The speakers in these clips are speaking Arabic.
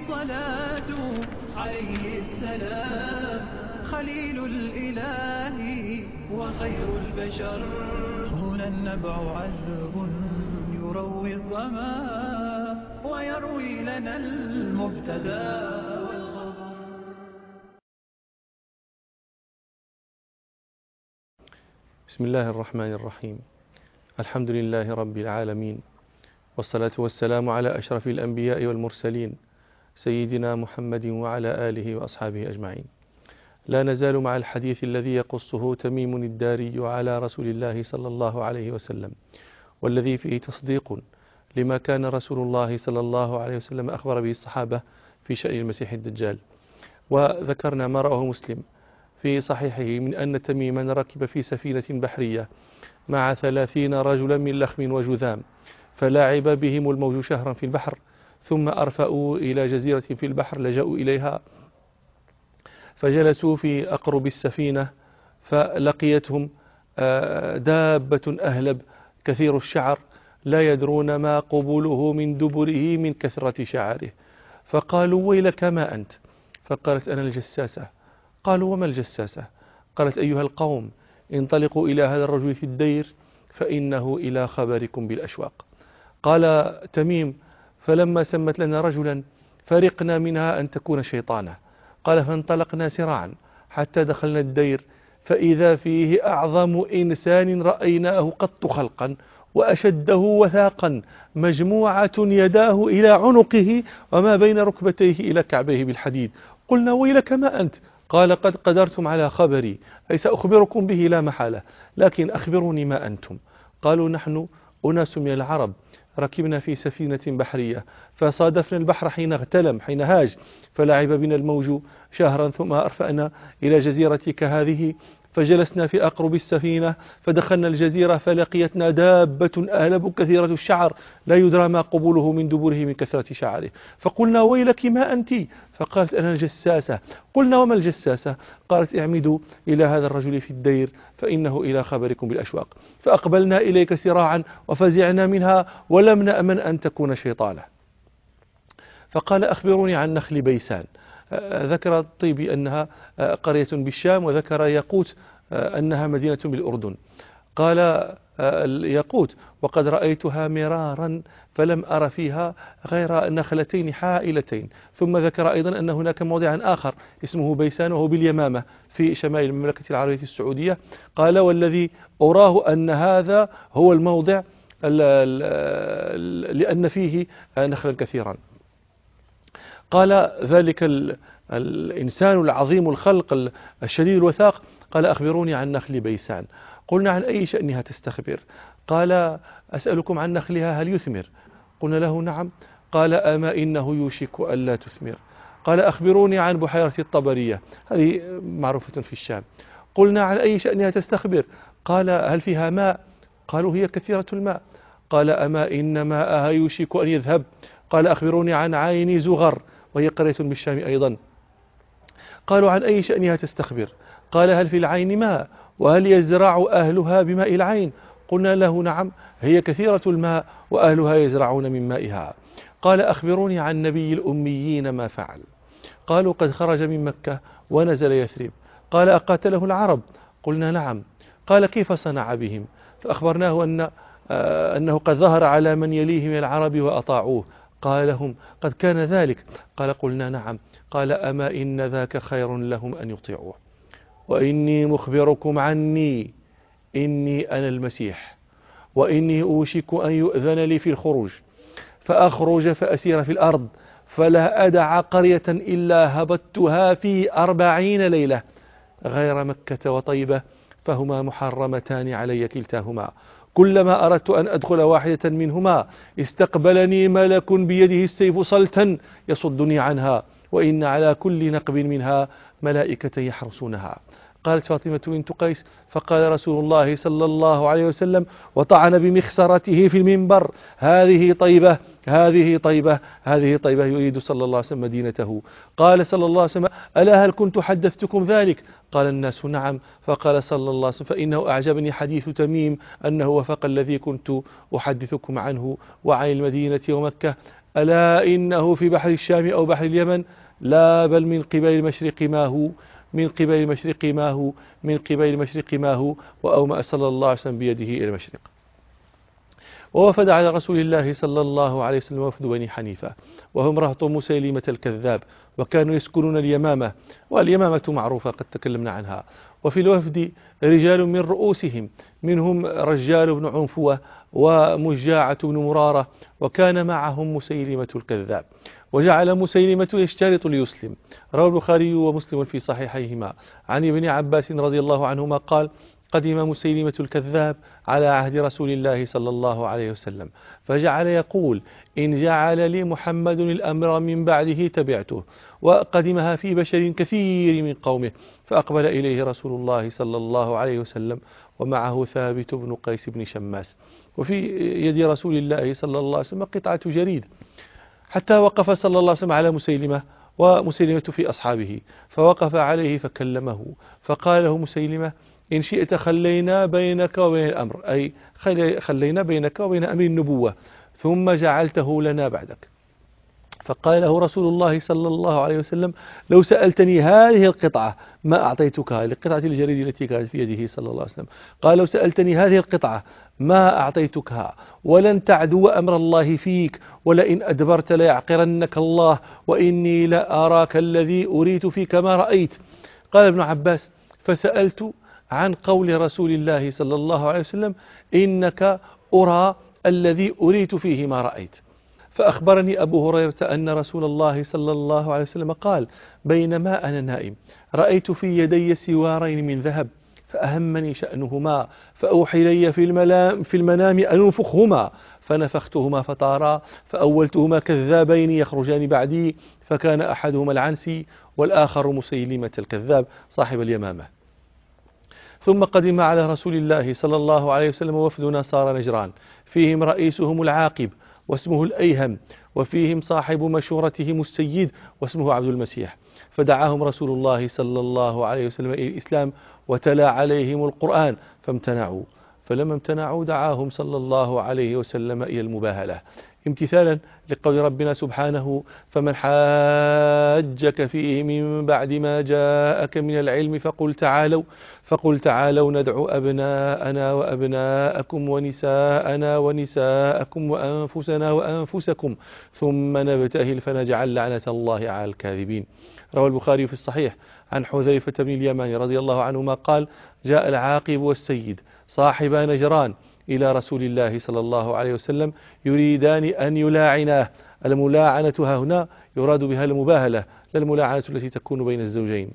الصلاة عليه السلام، خليل الإله وخير البشر. هنا النبع عذب يروي الظما ويروي لنا المبتدى والخبر. بسم الله الرحمن الرحيم. الحمد لله رب العالمين، والصلاة والسلام على أشرف الأنبياء والمرسلين سيدنا محمد وعلى آله وأصحابه أجمعين. لا نزال مع الحديث الذي يقصه تميم الداري على رسول الله صلى الله عليه وسلم، والذي فيه تصديق لما كان رسول الله صلى الله عليه وسلم أخبر به الصحابة في شأن المسيح الدجال. وذكرنا ما رواه مسلم في صحيحه من أن تميما ركب في سفينة بحرية مع 30 رجلا من لخم وجذام، فلاعب بهم الموج شهرا في البحر، ثم أرفأوا إلى جزيرة في البحر لجأوا إليها، فجلسوا في أقرب السفينة، فلقيتهم دابة أهلب كثير الشعر لا يدرون ما قبوله من دبره من كثرة شعره، فقالوا ويلك ما أنت؟ فقالت أنا الجساسة. قالوا وما الجساسة؟ قالت أيها القوم انطلقوا إلى هذا الرجل في الدير فإنه إلى خبركم بالأشواق. قال تميم فلما سمت لنا رجلا فرقنا منها أن تكون شيطانة. قال فانطلقنا سراعا حتى دخلنا الدير فإذا فيه أعظم إنسان رأيناه قط خلقا وأشده وثاقا، مجموعة يداه إلى عنقه وما بين ركبتيه إلى كعبيه بالحديد. قلنا ويلك ما أنت؟ قال قد قدرتم على خبري، أي سأخبركم به لا محالة، لكن أخبروني ما أنتم. قالوا نحن أناس من العرب ركبنا في سفينة بحرية فصادفنا البحر حين اغتلم حين هاج، فلعب بنا الموج شهرا، ثم أرفأنا إلى جزيرتك هذه فجلسنا في أقرب السفينة، فدخلنا الجزيرة فلقيتنا دابة أهلب كثيرة الشعر لا يدرى ما قبوله من دبره من كثرة شعره، فقلنا ويلك ما أنت؟ فقالت أنا الجساسة. قلنا وما الجساسة؟ قالت اعمدوا إلى هذا الرجل في الدير فإنه إلى خبركم بالأشواق. فأقبلنا إليك سراعا وفزعنا منها ولم نأمن أن تكون شيطانة. فقال أخبروني عن نخل بيسان. ذكر الطيبي أنها قرية بالشام، وذكر ياقوت أنها مدينة بالأردن. قال ياقوت وقد رأيتها مرارا فلم أر فيها غير نخلتين حائلتين. ثم ذكر أيضا أن هناك موضعا آخر اسمه بيسان وهو باليمامة في شمال المملكة العربية السعودية. قال والذي أراه أن هذا هو الموضع لأن فيه نخلا كثيرا. قال ذلك الإنسان العظيم الخلق الشديد الوثاق قال أخبروني عن نخل بيسان. قلنا عن أي شأنها تستخبر؟ قال أسألكم عن نخلها هل يثمر؟ قلنا له نعم. قال أما إنه يوشك ألا تثمر. قال أخبروني عن بحيرة الطبرية، هذه معروفة في الشام. قلنا عن أي شأنها تستخبر؟ قال هل فيها ماء؟ قالوا هي كثيرة الماء. قال أما إن ماءها يوشك أن يذهب. قال أخبروني عن عين زغر وهي قرية بالشام أيضا. قالوا عن أي شأنها تستخبر؟ قال هل في العين ماء وهل يزرع أهلها بماء العين؟ قلنا له نعم هي كثيرة الماء وأهلها يزرعون من مائها. قال أخبروني عن نبي الأميين ما فعل. قالوا قد خرج من مكة ونزل يثرب. قال أقاتله العرب؟ قلنا نعم. قال كيف صنع بهم؟ فأخبرناه أنه قد ظهر على من يليه من العرب وأطاعوه. قال لهم قد كان ذلك؟ قال قلنا نعم. قال أما إن ذاك خير لهم أن يطيعوه. وإني مخبركم عني إني أنا المسيح، وإني أوشك أن يؤذن لي في الخروج فأخرج فأسير في الأرض فلا أدع قرية إلا هبطتها في 40 ليلة غير مكة وطيبة، فهما محرمتان علي كلتاهما. كلما أردت أن أدخل واحدة منهما استقبلني ملك بيده السيف صلتا يصدني عنها، وإن على كل نقب منها ملائكة يحرسونها. قالت فاطمة بنت قيس فقال رسول الله صلى الله عليه وسلم وطعن بمخسرته في المنبر هذه طيبة هذه طيبة هذه طيبة، يريد صلى الله عليه وسلم مدينته. قال صلى الله عليه وسلم ألا هل كنت حدثتكم ذلك؟ قال الناس نعم. فقال صلى الله عليه وسلم فإنه أعجبني حديث تميم أنه وفق الذي كنت أحدثكم عنه وعن المدينة ومكة ألا إنه في بحر الشام أو بحر اليمن، لا بل من قبل المشرق ما هو، من قبل المشرق ما هو، من قبل المشرق ما هو. وأومأ صلى الله عليه وسلم بيده إلى المشرق. ووفد على رسول الله صلى الله عليه وسلم وفد بني حنيفة، وهم رهط مسيلمة الكذاب، وكانوا يسكنون اليمامة، واليمامة معروفة قد تكلمنا عنها. وفي الوفد رجال من رؤوسهم، منهم رجال بن عنفوة ومجاعة بن مرارة، وكان معهم مسيلمة الكذاب. وجعل مسيلمة يشترط ليسلم. روى البخاري ومسلم في صحيحيهما عن ابن عباس رضي الله عنهما قال: قدم مسيلمة الكذاب على عهد رسول الله صلى الله عليه وسلم، فجعل يقول: إن جعل لي محمد الأمر من بعده تبعته. وقدمها في بشر كثير من قومه، فأقبل إليه رسول الله صلى الله عليه وسلم ومعه ثابت بن قيس بن شماس، وفي يد رسول الله صلى الله عليه وسلم قطعة جريد، حتى وقف صلى الله عليه وسلم على مسيلمة، ومسيلمة في أصحابه، فوقف عليه فكلمه، فقال له مسيلمة: إن شئت خلينا بينك وبين الأمر، أي خلينا بينك وبين أمر النبوة، ثم جعلته لنا بعدك. فقال له رسول الله صلى الله عليه وسلم: لو سألتني هذه القطعة ما أعطيتكها، لقطعة الجريد التي كانت في يده صلى الله عليه وسلم. قال: لو سألتني هذه القطعة ما أعطيتكها، ولن تعدو أمر الله فيك، ولئن أدبرت ليعقرنك الله، وإني لأراك الذي أريت فيك ما رأيت. قال ابن عباس: فسألت عن قول رسول الله صلى الله عليه وسلم: إنك أرى الذي أريت فيه ما رأيت. فأخبرني أبو هريرة أن رسول الله صلى الله عليه وسلم قال: بينما أنا نائم رأيت في يدي سوارين من ذهب، فأهمني شأنهما، فأوحي لي في المنام أن أنفخهما، فنفختهما فطارا، فأولتهما كذابين يخرجان بعدي، فكان أحدهما العنسي والآخر مسيلمة الكذاب صاحب اليمامة. ثم قدم على رسول الله صلى الله عليه وسلم وفد نصارى نجران، فيهم رئيسهم العاقب واسمه الأيهم، وفيهم صاحب مشورتهم السيد واسمه عبد المسيح. فدعاهم رسول الله صلى الله عليه وسلم إلى الإسلام، وتلا عليهم القرآن فامتنعوا. فلما امتنعوا دعاهم صلى الله عليه وسلم إلى المباهلة، امتثالا لقول ربنا سبحانه: فمن حاجك فيه من بعد ما جاءك من العلم فقل تعالوا ندعو أبناءنا وأبناءكم ونساءنا ونساءكم وأنفسنا وأنفسكم ثم نبتهل فنجعل لعنة الله على الكاذبين. روى البخاري في الصحيح عن حذيفة بن اليمان رضي الله عنهما قال: جاء العاقب والسيد صاحبا نجران إلى رسول الله صلى الله عليه وسلم يريدان أن يلاعناه. الملاعنة هنا يراد بها المباهلة، لا الملاعنة التي تكون بين الزوجين.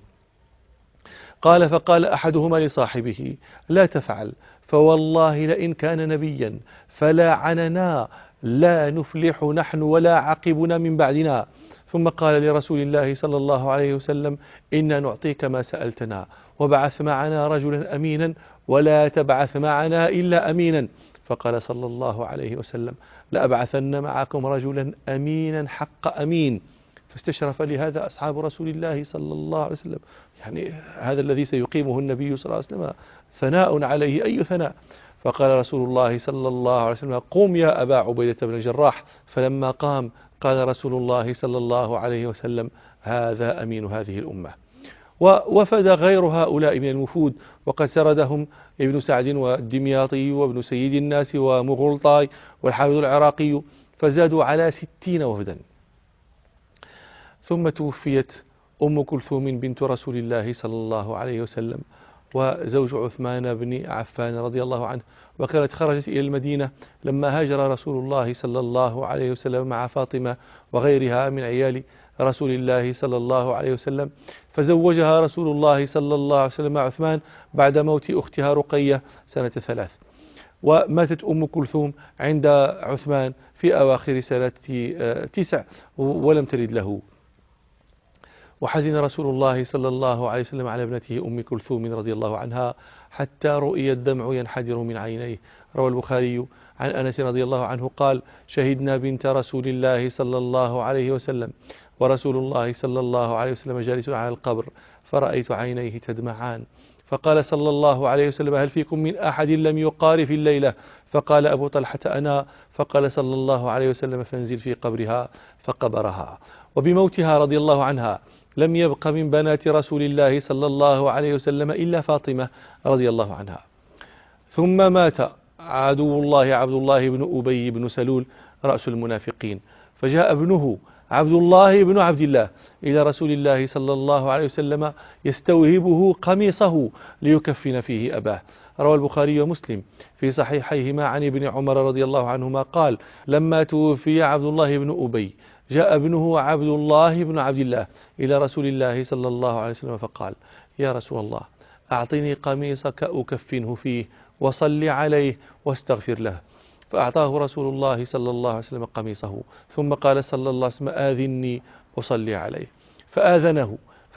فقال أحدهما لصاحبه: لا تفعل، فوالله لئن كان نبيا فلاعننا لا نفلح نحن ولا عقبنا من بعدنا. ثم قال لرسول الله صلى الله عليه وسلم: إنا نعطيك ما سألتنا، وبعث معنا رجلا أمينا ولا تبعث معنا إلا أمينا. فقال صلى الله عليه وسلم: لأبعثن معكم رجلا أمينا حق أمين. فاستشرف لهذا أصحاب رسول الله صلى الله عليه وسلم، يعني هذا الذي سيقيمه النبي صلى الله عليه وسلم ثناء عليه أي ثناء. فقال رسول الله صلى الله عليه وسلم: قم يا أبا عبيدة بن الجراح. فلما قام قال رسول الله صلى الله عليه وسلم: هذا أمين هذه الأمة. ووفد غير هؤلاء من الوفود، وقد سردهم ابن سعد والدمياطي وابن سيد الناس ومغلطاي والحافظ العراقي، فزادوا على 60 وفدا. ثم توفيت أم كلثوم بنت رسول الله صلى الله عليه وسلم وزوج عثمان بن عفان رضي الله عنه، وكانت خرجت إلى المدينة لما هاجر رسول الله صلى الله عليه وسلم مع فاطمة وغيرها من عيال رسول الله صلى الله عليه وسلم. فزوجها رسول الله صلى الله عليه وسلم مع عثمان بعد موت أختها رقية سنة 3. وماتت أم كلثوم عند عثمان في أواخر سنة 9 ولم تلد له. وحزن رسول الله صلى الله عليه وسلم على ابنته أم كلثوم رضي الله عنها حتى رؤي الدمع ينحدر من عينيه. روى البخاري عن أنس رضي الله عنه قال: شهدنا بنت رسول الله صلى الله عليه وسلم ورسول الله صلى الله عليه وسلم جالس على القبر، فرأيت عينيه تدمعان، فقال صلى الله عليه وسلم: هل فيكم من أحد لم يقار في الليلة؟ فقال أبو طلحة: أنا. فقال صلى الله عليه وسلم: فانزل في قبرها، فقبرها. وبموتها رضي الله عنها لم يبق من بنات رسول الله صلى الله عليه وسلم إلا فاطمة رضي الله عنها. ثم مات عدو الله عبد الله بن أبي بن سلول رأس المنافقين، فجاء ابنه عبد الله بن عبد الله إلى رسول الله صلى الله عليه وسلم يستوهبه قميصه ليكفن فيه أباه. روى البخاري ومسلم في صحيحيهما عن ابن عمر رضي الله عنهما قال: لما توفي عبد الله بن أبي جاء ابنه عبد الله بن عبد الله إلى رسول الله صلى الله عليه وسلم فقال: يا رسول الله، أعطني قميصك أكفنه فيه وصل عليه واستغفر له. فأعطاه رسول الله صلى الله عليه وسلم قميصه، ثم قال صلى الله عليه وسلم: آذني أصلي عليه. فآذنه،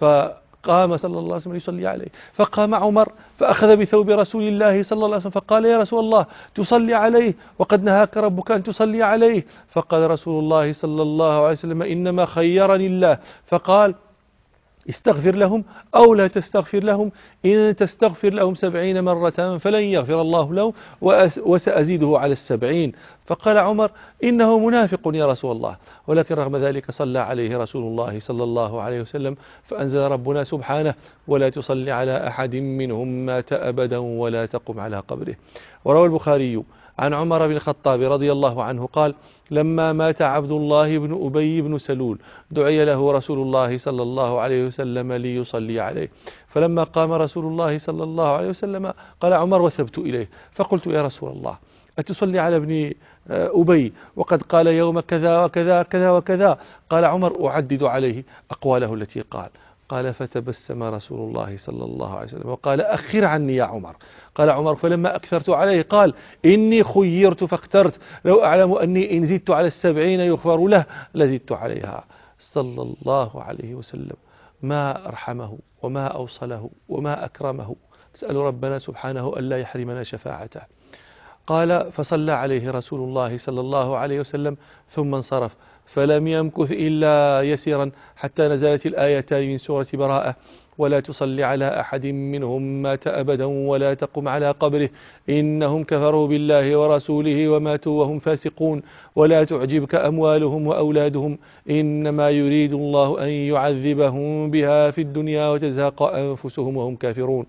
فقام صلى الله عليه وسلم يصلي عليه. فقام عمر فأخذ بثوب رسول الله صلى الله عليه وسلم فقال: يا رسول الله، تصلي عليه وقد نهاك ربك أن تصلي عليه. فقال رسول الله صلى الله عليه وسلم: إنما خيرني الله، فقال: استغفر لهم أو لا تستغفر لهم، إن تستغفر لهم 70 مرة فلن يغفر الله لهم وسأزيده على 70. فقال عمر: إنه منافق يا رسول الله. ولكن رغم ذلك صلى عليه رسول الله صلى الله عليه وسلم، فأنزل ربنا سبحانه: ولا تصلي على أحد منهم مات أبدا ولا تقم على قبره. وروى البخاري عن عمر بن الخطاب رضي الله عنه قال: لما مات عبد الله بن أبي بن سلول دعي له رسول الله صلى الله عليه وسلم ليصلي عليه. فلما قام رسول الله صلى الله عليه وسلم قال عمر وثبت إليه فقلت: يا رسول الله، أتصلي على ابن أبي وقد قال يوم كذا وكذا كذا وكذا؟ قال عمر: أعدد عليه أقواله التي قال. قال: فتبسم رسول الله صلى الله عليه وسلم وقال: أخر عني يا عمر. قال عمر: فلما أكثرت عليه قال: إني خيرت فاخترت، لو أعلم أني إن زدت على 70 يغفر له لزدت عليها. صلى الله عليه وسلم، ما أرحمه وما أوصله وما أكرمه. نسأل ربنا سبحانه ألا يحرمنا شفاعته. قال: فصلى عليه رسول الله صلى الله عليه وسلم ثم انصرف، فلم يمكث إلا يسيرا حتى نزلت الآيتان من سورة براءة: ولا تصلي على أحد منهم مات أبدا ولا تقم على قبره إنهم كفروا بالله ورسوله وماتوا وهم فاسقون، ولا تعجبك أموالهم وأولادهم إنما يريد الله أن يعذبهم بها في الدنيا وتزهق أنفسهم وهم كافرون.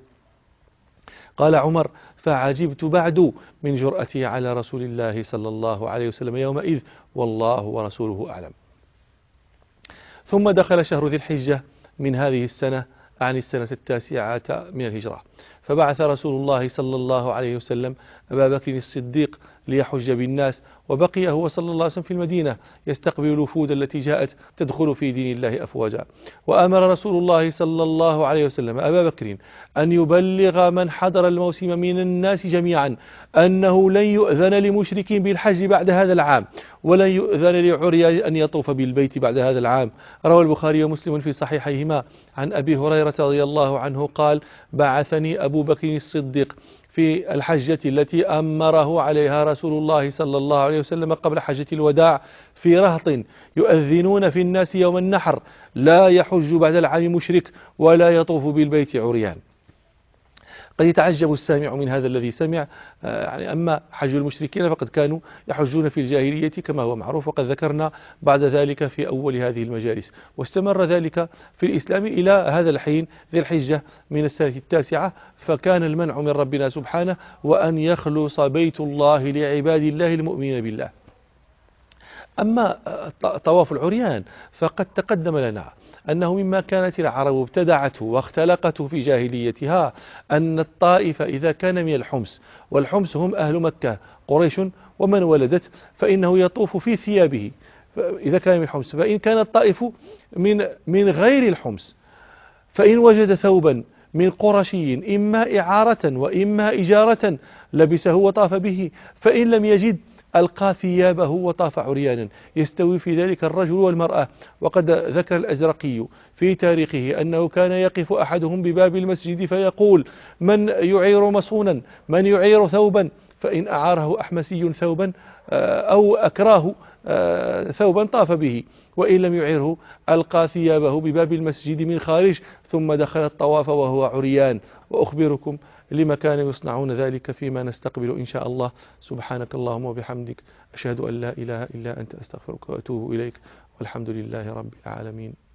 قال عمر: فعجبت بعد من جرأتي على رسول الله صلى الله عليه وسلم يومئذ، والله ورسوله أعلم. ثم دخل شهر ذي الحجة من هذه السنة، عن السنة 9 من الهجرة، فبعث رسول الله صلى الله عليه وسلم أبا بكر الصديق ليحج بالناس، وبقي هو صلى الله عليه وسلم في المدينة يستقبل الوفود التي جاءت تدخل في دين الله أفواجا. وأمر رسول الله صلى الله عليه وسلم أبا بكر أن يبلغ من حضر الموسم من الناس جميعا أنه لن يؤذن لمشرك بالحج بعد هذا العام، ولن يؤذن لعريان أن يطوف بالبيت بعد هذا العام. روى البخاري ومسلم في صحيحيهما عن أبي هريرة رضي الله عنه قال: بعثني أبو بكر الصديق في الحجة التي أمره عليها رسول الله صلى الله عليه وسلم قبل حجة الوداع في رهط يؤذنون في الناس يوم النحر: لا يحج بعد العام مشرك ولا يطوف بالبيت عريان. قد يتعجب السامع من هذا الذي سمع، يعني أما حج المشركين فقد كانوا يحجون في الجاهلية كما هو معروف، وقد ذكرنا بعد ذلك في أول هذه المجالس، واستمر ذلك في الإسلام إلى هذا الحين ذي الحجة من السنة 9، فكان المنع من ربنا سبحانه وأن يخلص بيت الله لعباد الله المؤمنين بالله. أما طواف العريان فقد تقدم لنا أنه مما كانت العرب ابتدعته واختلقته في جاهليتها، أن الطائف إذا كان من الحمص، والحمص هم أهل مكة قريش ومن ولدت، فإنه يطوف في ثيابه إذا كان من الحمص. فإن كان الطائف من غير الحمص، فإن وجد ثوبا من قرشي إما إعارة وإما إجارة لبسه وطاف به، فإن لم يجد ألقى ثيابه وطاف عريانا، يستوي في ذلك الرجل والمرأة. وقد ذكر الأزرقي في تاريخه أنه كان يقف أحدهم بباب المسجد فيقول: من يعير مصونا، من يعير ثوبا، فإن أعاره أحمسي ثوبا أو أكراه ثوبا طاف به، وإن لم يعره ألقى ثيابه بباب المسجد من خارج ثم دخل الطواف وهو عريان. وأخبركم لما كانوا يصنعون ذلك فيما نستقبل إن شاء الله. سبحانك اللهم وبحمدك، أشهد أن لا إله إلا أنت، أستغفرك وأتوب إليك، والحمد لله رب العالمين.